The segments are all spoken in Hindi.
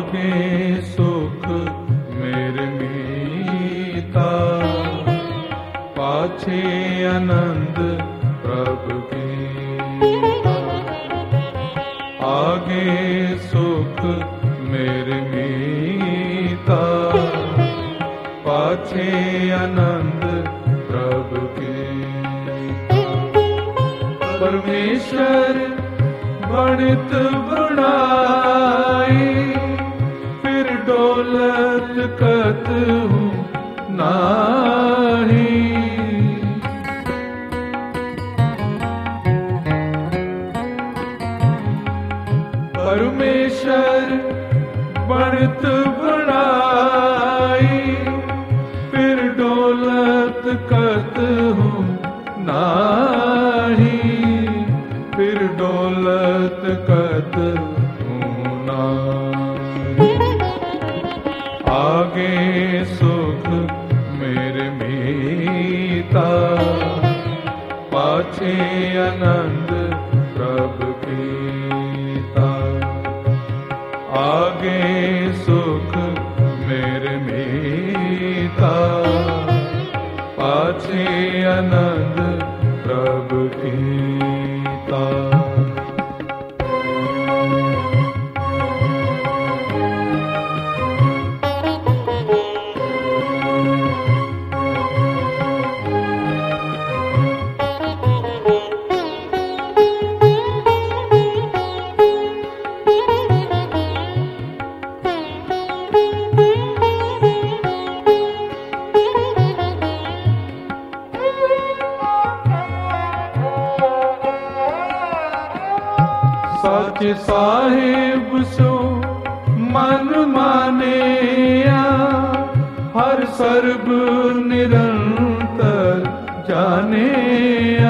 आगे सुख मेरे मीता, पाछे आनंद प्रभु गीता। आगे सुख मेरे मीता, पाछे आनंद प्रभु गीता। परमेश्वर बणित बुढ़ाई, फिर डोलत कत हूँ नाही। परमेश्वर बणित बुढ़ाई, फिर डोलत कत हूँ नाही। फिर डोलत कत हूँ नाही। आगे सुख मेरे मीता, पाछे आनंद प्रभु गीता। आगे सुख मेरे मीता, पाछे आनंद प्रभु गीता। सच साहिब सो मन मानिया, हर सर्ब निरंतर जानिया।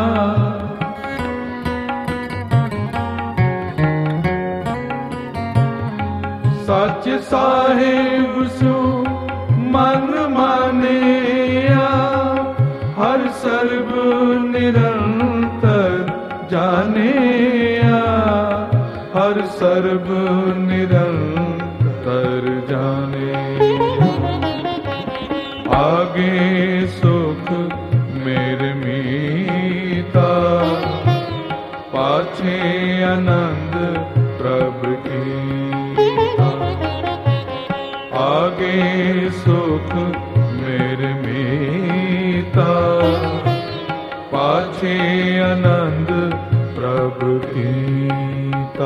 सच साहिब सो मन मानिया, हर सर्ब निरंतर जानिया। हर सर्ब निरंतर जाने। आगे सुख मेरे मीता, पाछे आनंद प्रभु गीता। आगे सुख मेरे मीता, पाछे आनंद प्रभु गीता।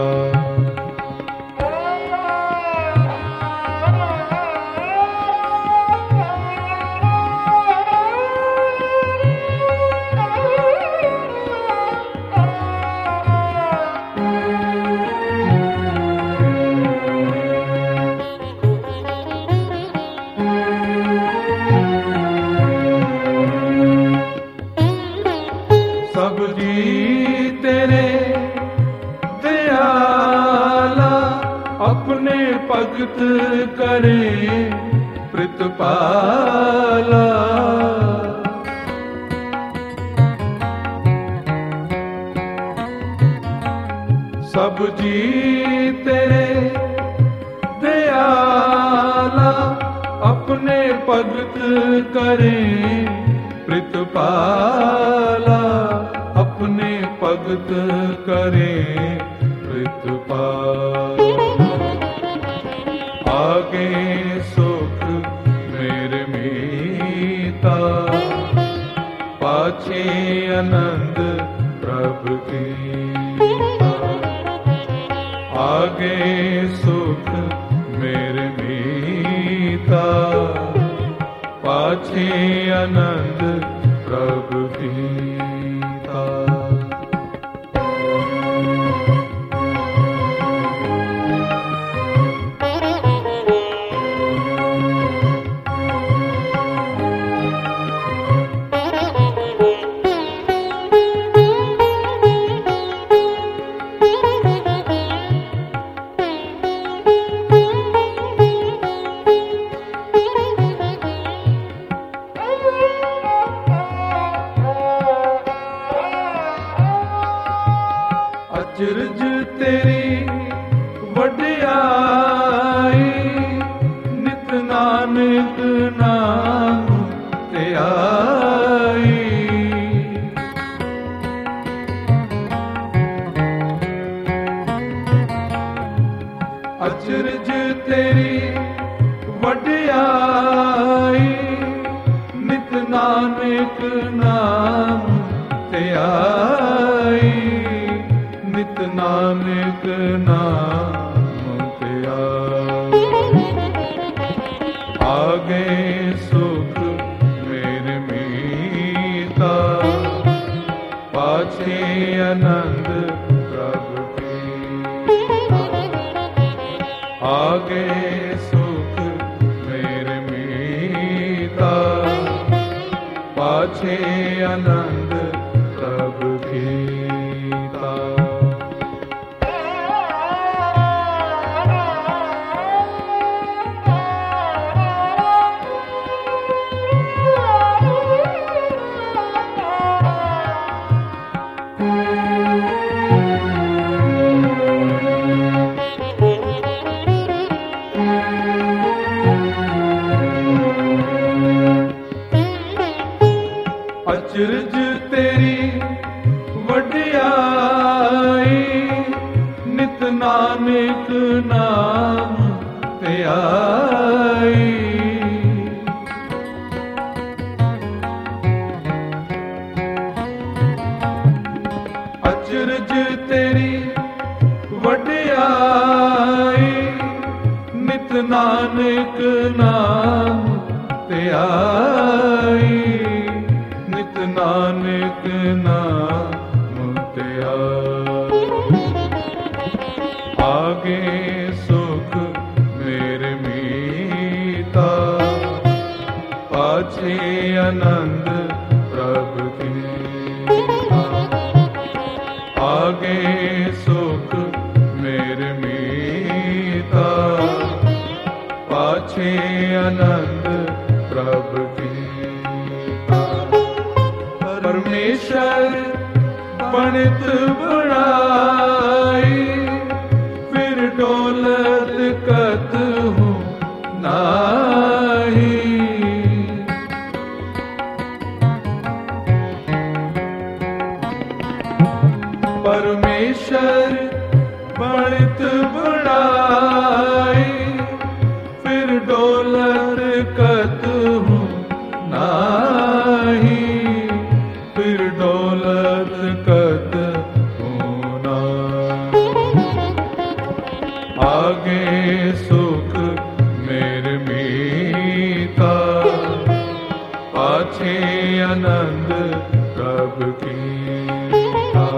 सब जी तेरे दयाला, अपने भगत करे प्रितपाला। सब जी तेरे दयाला, अपने भगत करे प्रितपाला। अपने भगत करे प्रितपाला। आगे सुख मेरे मीता, पाछे आनंद प्रभु गीता। आगे सुख मेरे मीता, पाछे आनंद प्रभु गीता। अचरज तेरी वड्याई, अचरज तेरी वडियाई, नित नानक नाम ते आई, नित नानक नाम ते आई। आगे सुख मेरे मीता, पाछे आनंद प्रभु कीता। आगे सुख मेरे मीता, पाछे आनंद प्रभु कीता। अचरज तेरी वडियाई, नित नानक नाम ते आई। अचरज तेरी वडियाई, नित नानक नाम ते आई, नित नानक नाम ते आई। आगे सुख मेरे मीता, पाछे आनंद प्रभु कीता। आगे सुख मेरे मीता, पाछे आनंद प्रभु कीता। परमेश्वर बणित बड़ाई, फिर डोलत कतहु नाही। परमेश्वर बणित बड़ाई, फिर डोलत कतहु नाही, फिर डोलत कतहु नाही। आगे सुख मेरे मीता, पाछे आनंद प्रभु कीता।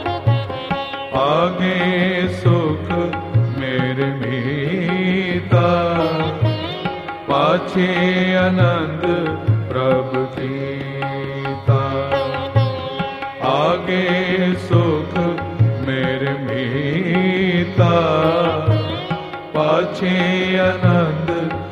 आगे सुख मेरे मीता, पाछे आनंद प्रभु कीता। आगे सुख मेरे मीता, पाछे आनंद